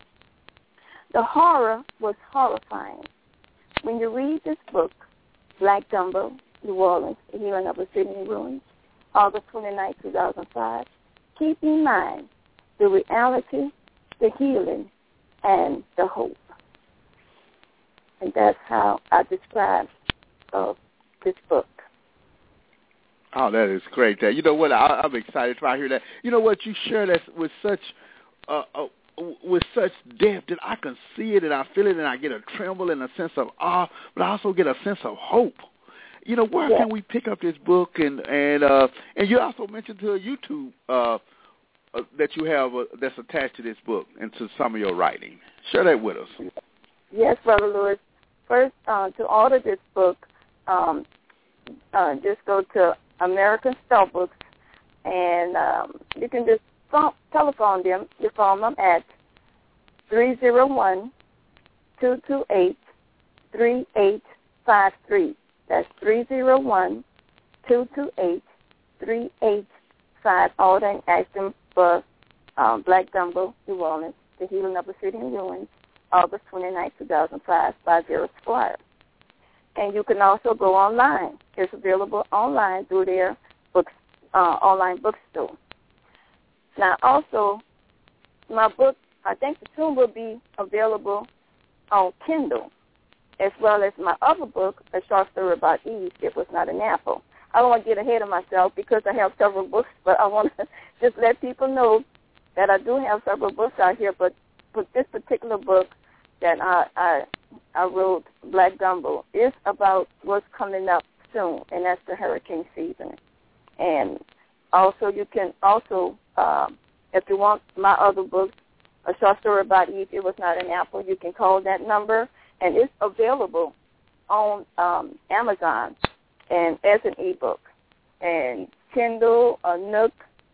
The horror was horrifying. When you read this book, Black Gumbo, New Orleans, The Healing of a City in Ruins, August twenty-ninth, two thousand five, keep in mind the reality, the healing, and the hope. And that's how I describe uh, this book. Oh, that is great. You know what? I, I'm excited to hear that. You know what? You share that with such uh, uh, with such depth that I can see it and I feel it and I get a tremble and a sense of awe, but I also get a sense of hope. You know, where yeah. can we pick up this book? And and uh, and you also mentioned to a YouTube uh, uh, that you have uh, that's attached to this book and to some of your writing. Share that with us. Yes, Brother Lewis. First, uh, to order this book, um, uh, just go to American Star Books, and um, you can just phone, telephone them. You phone them at three zero one, two two eight, three eight five three. That's three zero one, two two eight, three eight five. Order and ask them for um, Black Gumbo, New Orleans, The Healing of a City in Ruins, August twenty-ninth, two thousand five, by Vera Squire. And you can also go online. It's available online through their books, uh, online bookstore. Now, also, my book, I think soon will be available on Kindle, as well as my other book, A Short Story About Eve, It Was Not an Apple. I don't want to get ahead of myself because I have several books, but I want to just let people know that I do have several books out here, but, but this particular book that I, I I wrote, Black Gumbo, is about what's coming up soon, and that's the hurricane season. And also you can also, um, if you want my other books, A Short Story About Eve, It Was Not an Apple, you can call that number, and it's available on um, Amazon and as an ebook, and Kindle or Nook.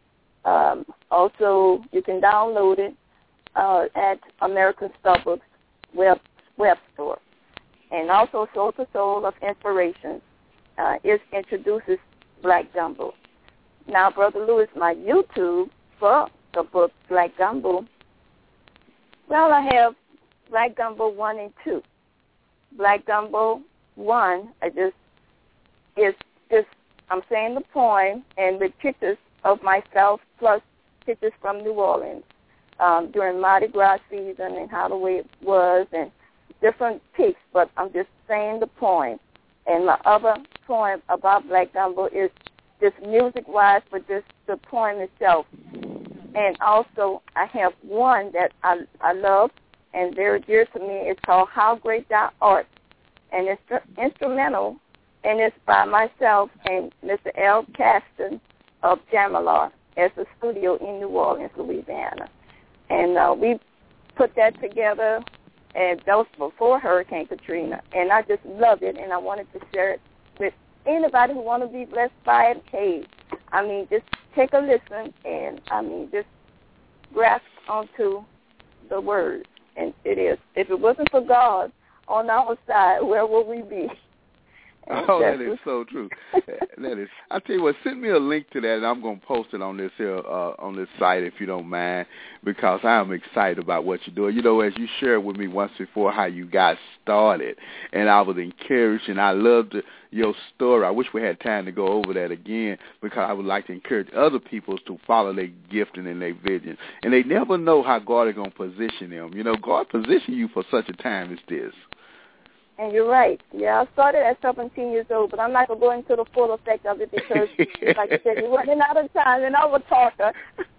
Um, also, you can download it uh, at American Starbucks web web store. And also, Soul to Soul of Inspiration uh, is introduces Black Gumbo. Now, Brother Lewis, my YouTube for the book Black Gumbo, well, I have Black Gumbo one and two. Black Gumbo one, I just is just I'm saying the poem and with pictures of myself plus pictures from New Orleans um, during Mardi Gras season and how the way it was and different pics, but I'm just saying the poem. And my other poem about Black Gumbo is just music-wise, but just the poem itself. And also, I have one that I, I love and very dear to me. It's called How Great Thou Art, and it's instrumental, and it's by myself and Mister L. Caston of Jamalar as a studio in New Orleans, Louisiana. And uh, we put that together, and that was before Hurricane Katrina. And I just love it, and I wanted to share it with anybody who want to be blessed by it. Hey, I mean, just take a listen, and, I mean, just grasp onto the word. And it is. If it wasn't for God on our side, where would we be? And oh, that is so true. That is. I tell you what, send me a link to that, and I'm going to post it on this here uh, on this site if you don't mind, because I'm excited about what you're doing. You know, as you shared with me once before how you got started, and I was encouraged, and I loved your story. I wish we had time to go over that again, because I would like to encourage other people to follow their gifting and their vision. And they never know how God is going to position them. You know, God positioned you for such a time as this. And you're right. Yeah, I started at seventeen years old, but I'm not going to go into the full effect of it because, like I said, we're running out of time, and I'm a talker.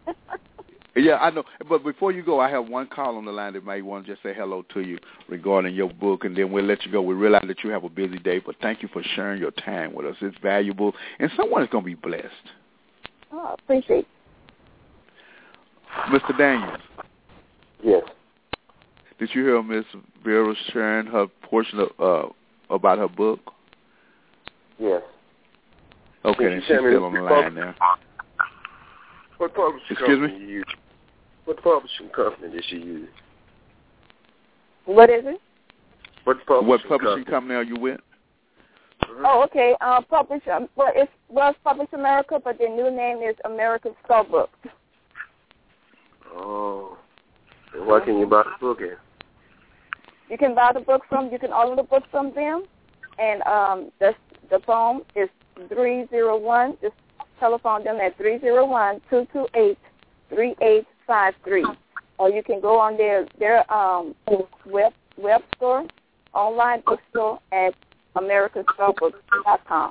Yeah, I know. But before you go, I have one call on the line that might want to just say hello to you regarding your book, and then we'll let you go. We realize that you have a busy day, but thank you for sharing your time with us. It's valuable, and someone is going to be blessed. Oh, I appreciate it. Mister Daniels. Yes. Did you hear Miss Vera sharing her portion of, uh, about her book? Yes. Okay, then she's still on the line now. What publishing Excuse company me? did you use? What publishing company did she use? What is it? What publishing, what publishing company? company are you with? Mm-hmm. Oh, okay. Uh, Publish, um, well, it's well, Publish America, but their new name is American Starbucks. Oh. And where can you buy the book at? You can buy the book from, you can order the book from them, and um, the, the phone is three zero one, just telephone them at three zero one, two two eight, three eight five three. Or you can go on their, their um, web web store, online bookstore at american starbucks dot com.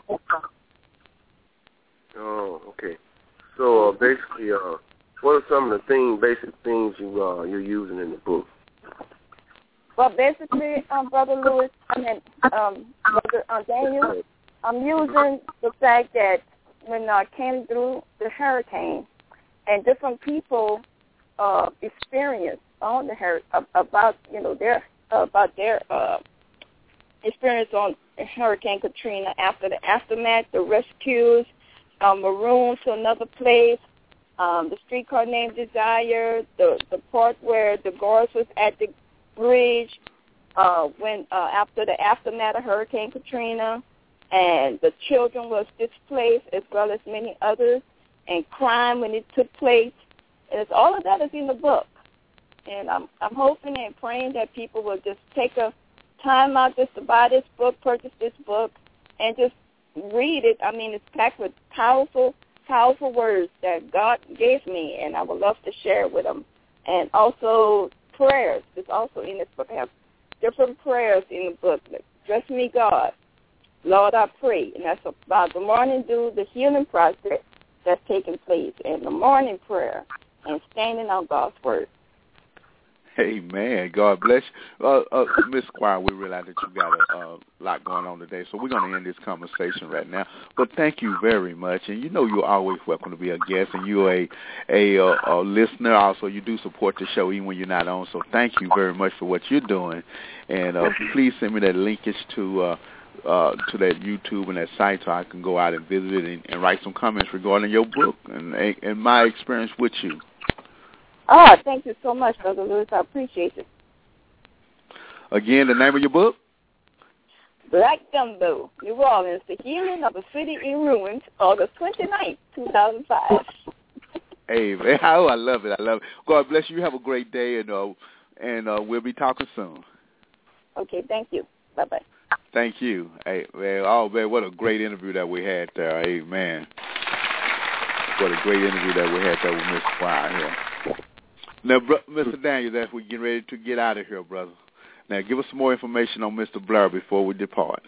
Oh, okay. So uh, basically, uh, what are some of the things, basic things you uh, you're using in the book? Well, basically, um, Brother Lewis, I mean, um, Brother uh, Daniel, I'm using the fact that when I came through the hurricane, and different people uh, experienced on the hur- about you know their uh, about their uh, experience on Hurricane Katrina, after the aftermath, the rescues, um, marooned to another place. Um, the streetcar named Desire, the the part where the guards was at the bridge uh, when uh, after the aftermath of Hurricane Katrina, and the children was displaced as well as many others, and crime when it took place. And it's, all of that is in the book. And I'm I'm hoping and praying that people will just take a time out just to buy this book, purchase this book, and just read it. I mean, it's packed with powerful, powerful words that God gave me, and I would love to share it with them. And also prayers. It's also in this book. I have different prayers in the book. Dress me, God. Lord, I pray. And that's about the morning dew, the healing process that's taking place, and the morning prayer, and standing on God's word. Amen. God bless you. Uh, uh, Miss Squire, we realize that you got a uh, lot going on today, so we're going to end this conversation right now. But thank you very much. And you know you're always welcome to be a guest, and you're a, a, a, a listener. Also, you do support the show even when you're not on, so thank you very much for what you're doing. And uh, please send me that linkage to uh, uh, to that YouTube and that site so I can go out and visit it and, and write some comments regarding your book and, and my experience with you. Oh, thank you so much, Brother Lewis. I appreciate it. Again, the name of your book? Black Gumbo, New Orleans, The Healing of a City in Ruins, August twenty-ninth, two thousand five. Hey, man. Oh, I love it. I love it. God bless you. Have a great day, and uh, and uh, we'll be talking soon. Okay, thank you. Bye-bye. Thank you. Hey, man. Oh, man, what a great interview that we had there. Hey, man. What a great interview that we had there with Miss Squire here. Now, Mister Daniel, that's we're getting ready to get out of here, brother. Now, give us some more information on Mister Blair before we depart.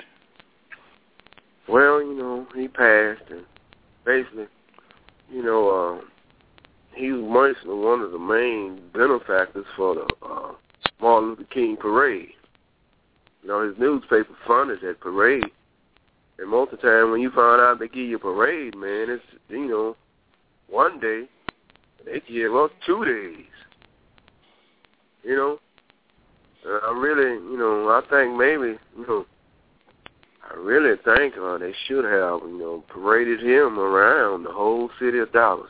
Well, you know, he passed, and basically, you know, uh, he was one of the main benefactors for the uh, Martin Luther King parade. You know, his newspaper funded that parade, and most of the time when you find out they give you a parade, man, it's, you know, one day, they give, well, two days. You know, uh, I really, you know, I think maybe, you know, I really think uh, they should have, you know, paraded him around the whole city of Dallas.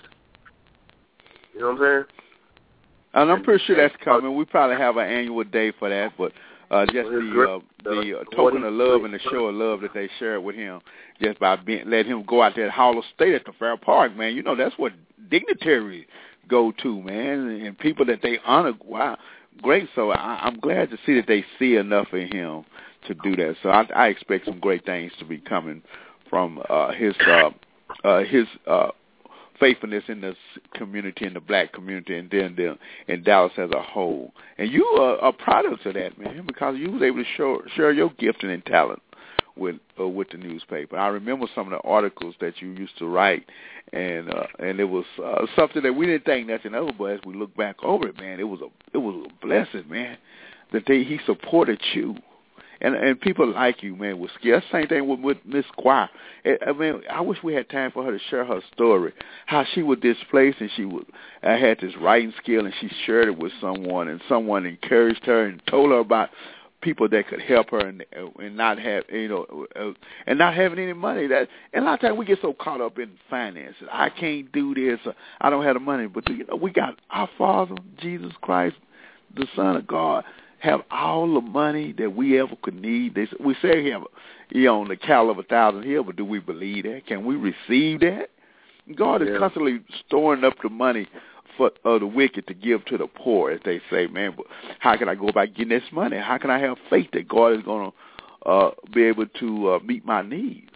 You know what I'm saying? And I'm pretty sure that's coming. We probably have an annual day for that, but uh, just the uh, the uh, token of love and the show of love that they share with him, just by being, letting him go out there at Hall of State at the Fair Park, man. You know, that's what dignitaries go to, man, and people that they honor. Wow, great. So I, I'm glad to see that they see enough in him to do that. So I, I expect some great things to be coming from uh, his uh, uh, his uh, faithfulness in the community, in the black community, and then the, in Dallas as a whole. And you are a product of that, man, because you was able to show, share your gifting and talent with uh, with the newspaper. I remember some of the articles that you used to write, and uh, and it was uh, something that we didn't think nothing of, but as we look back over it, man, it was a it was a blessing, man, that they, he supported you. And and people like you, man, was scared. Same thing with, with Miss Squire. I mean, I wish we had time for her to share her story, how she was displaced and she was, I had this writing skill, and she shared it with someone, and someone encouraged her and told her about people that could help her, and and not have, you know, uh, and not having any money. That and a lot of times we get so caught up in finances. I can't do this. Or I don't have the money. But you know, we got our Father, Jesus Christ, the Son of God, have all the money that we ever could need. They, we say he have, you know, on the cattle of a thousand hills, but do we believe that? Can we receive that? God is yeah. constantly storing up the money for uh, the wicked to give to the poor, as they say, man. But how can I go about getting this money? How can I have faith that God is going to uh, be able to uh, meet my needs?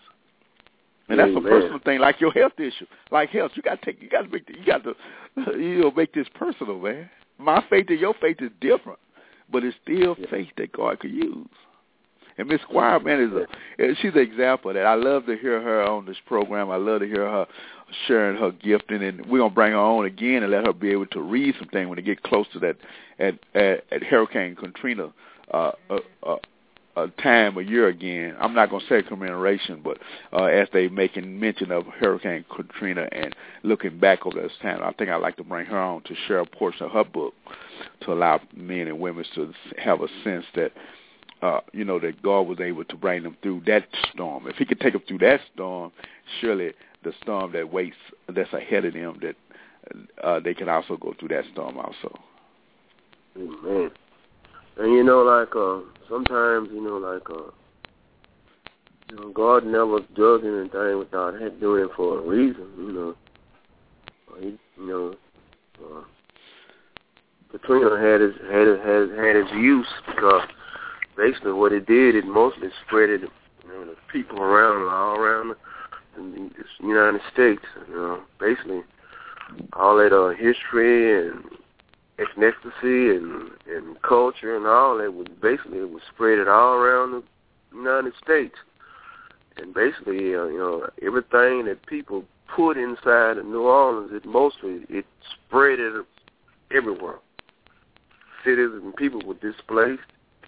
And that's Amen. A personal thing, like your health issue, like health. You got to take, you got to make, the, you got to, you know, make this personal, man. My faith and your faith is different, but it's still faith that God could use. And Miss Squire, man, is a she's an example of that. I love to hear her on this program. I love to hear her sharing her gifting, and we're gonna bring her on again and let her be able to read some things when they get close to that at at, at Hurricane Katrina uh, uh, uh, uh, time of year again. I'm not gonna say commemoration, but uh, as they making mention of Hurricane Katrina and looking back over this time, I think I'd like to bring her on to share a portion of her book to allow men and women to have a sense that. Uh, you know, that God was able to bring them through that storm. If he could take them through that storm, surely the storm that waits, that's ahead of them, that uh, they can also go through that storm also. Amen. And, you know, like, uh, sometimes, you know, like, uh, You know, God never does anything without doing it for a reason. You know, he, you know, uh, Katrina had his had his, had, had his use because basically what it did, it mostly spread it, you know, the people around all around the, the United States. You know, basically all that uh, history and ethnicity and and culture and all that was basically it was spread it all around the United States. And basically, uh, you know, everything that people put inside of New Orleans, it mostly, it spread it everywhere. Cities and people were displaced,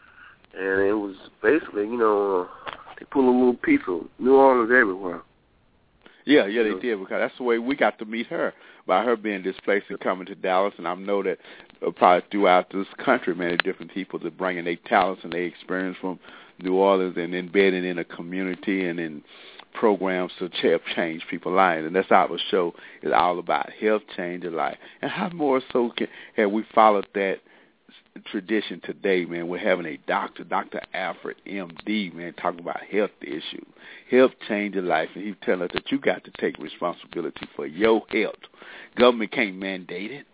and it was basically, you know, uh, they put a little piece of New Orleans everywhere. Yeah, yeah, they did, because that's the way we got to meet her, by her being displaced and coming to Dallas. And I know that uh, probably throughout this country, many different people that bringing their talents and their experience from New Orleans and embedding in a community and in programs to help change people's lives. And that's how our show is all about, help change your life. And how more so can, have we followed that tradition today, man? We're having a doctor, Doctor Alfred, M D, man, talking about health issues, help change your life. And he's telling us that you got to take responsibility for your health. Government can't mandate it.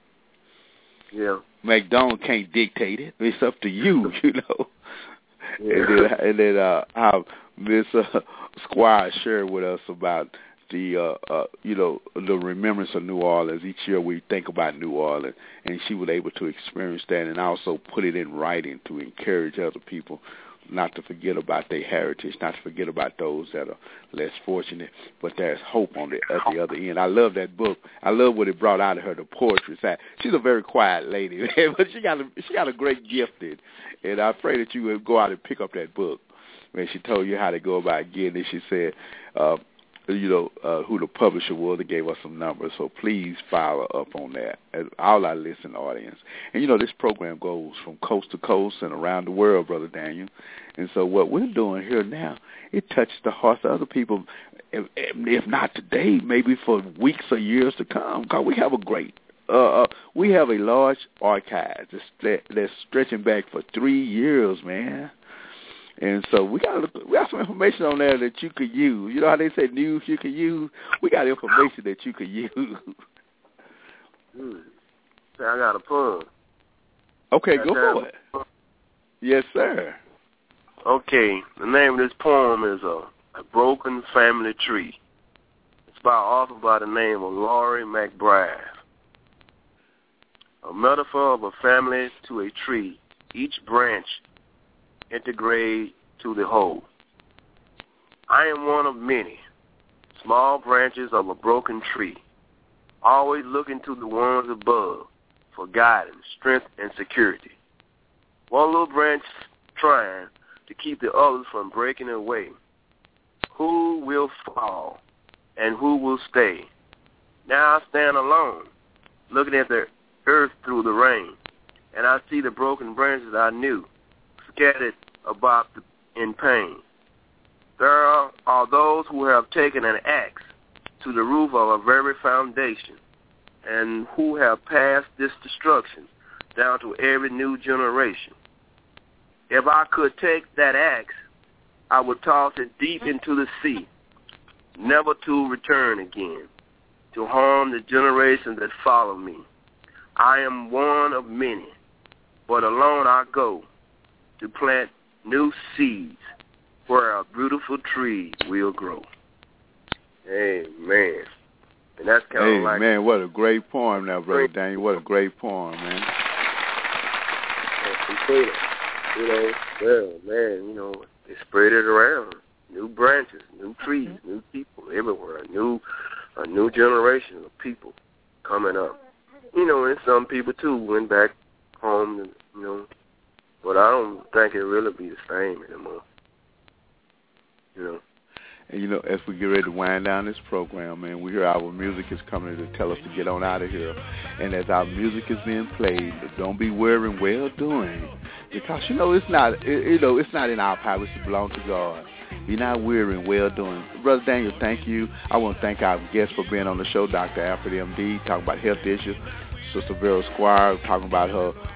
Yeah. McDonald's can't dictate it. It's up to you, you know. Yeah. And then, and then uh, how Miss uh, Squire shared with us about the, uh, uh, you know, the remembrance of New Orleans. Each year we think about New Orleans, and she was able to experience that and also put it in writing to encourage other people not to forget about their heritage, not to forget about those that are less fortunate, but there's hope on the, at the other end. I love that book. I love what it brought out of her, the poetry side. She's a very quiet lady, man, but she got a, she got a great gift, and I pray that you would go out and pick up that book. When she told you how to go about getting it, she said, uh, you know, uh, who the publisher was. They gave us some numbers, so please follow up on that, as all our listening audience. And, you know, this program goes from coast to coast and around the world, Brother Daniel. And so what we're doing here now, it touches the hearts of other people, if, if not today, maybe for weeks or years to come, because we have a great, uh, uh, we have a large archive that's, that's stretching back for three years, man. And so we got we got some information on there that you could use. You know how they say news you can use? We got information that you could use. Hmm. I got a poem. Okay, go for it. Yes, sir. Okay, the name of this poem is uh, A Broken Family Tree. It's by an author by the name of Laurie McBride. A metaphor of a family to a tree, each branch integrate to the whole. I am one of many small branches of a broken tree, always looking to the ones above for guidance, strength, and security. One little branch trying to keep the others from breaking away. Who will fall and who will stay? Now I stand alone, looking at the earth through the rain, and I see the broken branches I knew, scattered about the, in pain. There are, are those who have taken an axe to the roof of a very foundation, and who have passed this destruction down to every new generation. If I could take that axe, I would toss it deep into the sea, never to return again, to harm the generations that follow me. I am one of many, but alone I go to plant new seeds where a beautiful tree will grow. Amen. And that's kind hey, of like... man, what a great poem now, Brother Daniel. What a great poem, man. You know, well, man, you know, they spread it around. New branches, new trees, mm-hmm. new people everywhere. A new, a new generation of people coming up. You know, and some people, too, went back home, and, you know, but I don't think it really be the same anymore. You know. And, you know, as we get ready to wind down this program, man, we hear our music is coming to tell us to get on out of here. And as our music is being played, don't be wearing well doing. Because, you know, it's not, it, you know, it's not in our power. It belongs to God. You're not wearing well doing. Brother Daniel, thank you. I want to thank our guests for being on the show, Doctor Alfred, M D, talking about health issues. Sister Vera Squire talking about her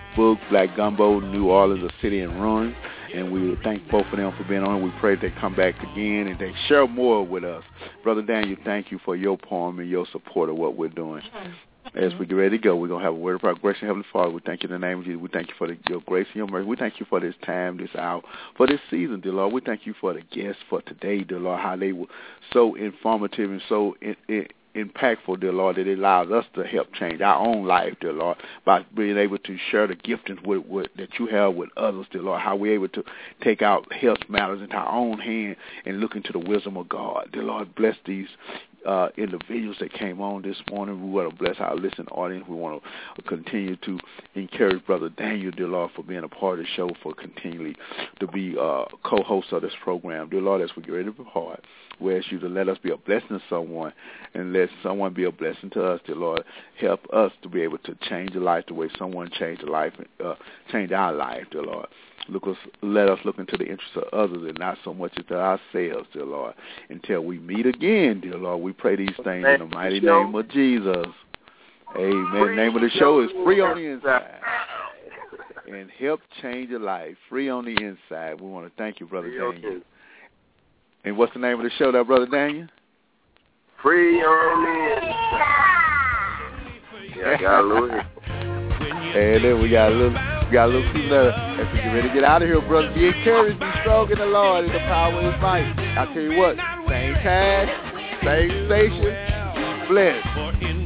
book, Black Gumbo, New Orleans, a City in Ruins. And we thank both of them for being on. We pray they come back again and they share more with us. Brother Daniel, thank you for your poem and your support of what we're doing. As we get ready to go, we're going to have a word of progression. Heavenly Father, we thank you in the name of Jesus. We thank you for the, your grace and your mercy. We thank you for this time, this hour, for this season, dear Lord. We thank you for the guests for today, dear Lord, how they were so informative and so in, in, impactful, dear Lord, that it allows us to help change our own life, dear Lord, by being able to share the giftings with, with, that you have with others, dear Lord, how we're able to take out health matters into our own hand and look into the wisdom of God. Dear Lord, bless these uh, individuals that came on this morning. We want to bless our listening audience. We want to continue to encourage Brother Daniel, dear Lord, for being a part of the show, for continually to be uh, co-host of this program. Dear Lord, as we get ready to depart, we ask you to let us be a blessing to someone and let someone be a blessing to us, dear Lord. Help us to be able to change a life the way someone changed a life, uh, change our life, dear Lord. Look us, let us look into the interests of others and not so much into ourselves, dear Lord. Until we meet again, dear Lord, we pray these things in the mighty name of Jesus. Amen. The name of the show is Free on the Inside. And help change your life. Free on the Inside. We want to thank you, Brother Daniel. And what's the name of the show there, Brother Daniel? Free on the Inside. Yeah, hallelujah. And then we got a little, we got a little people there. As we get ready to get out of here, brother, be encouraged, be strong in the Lord and the power of His might. I tell you what, same time, same station, be blessed.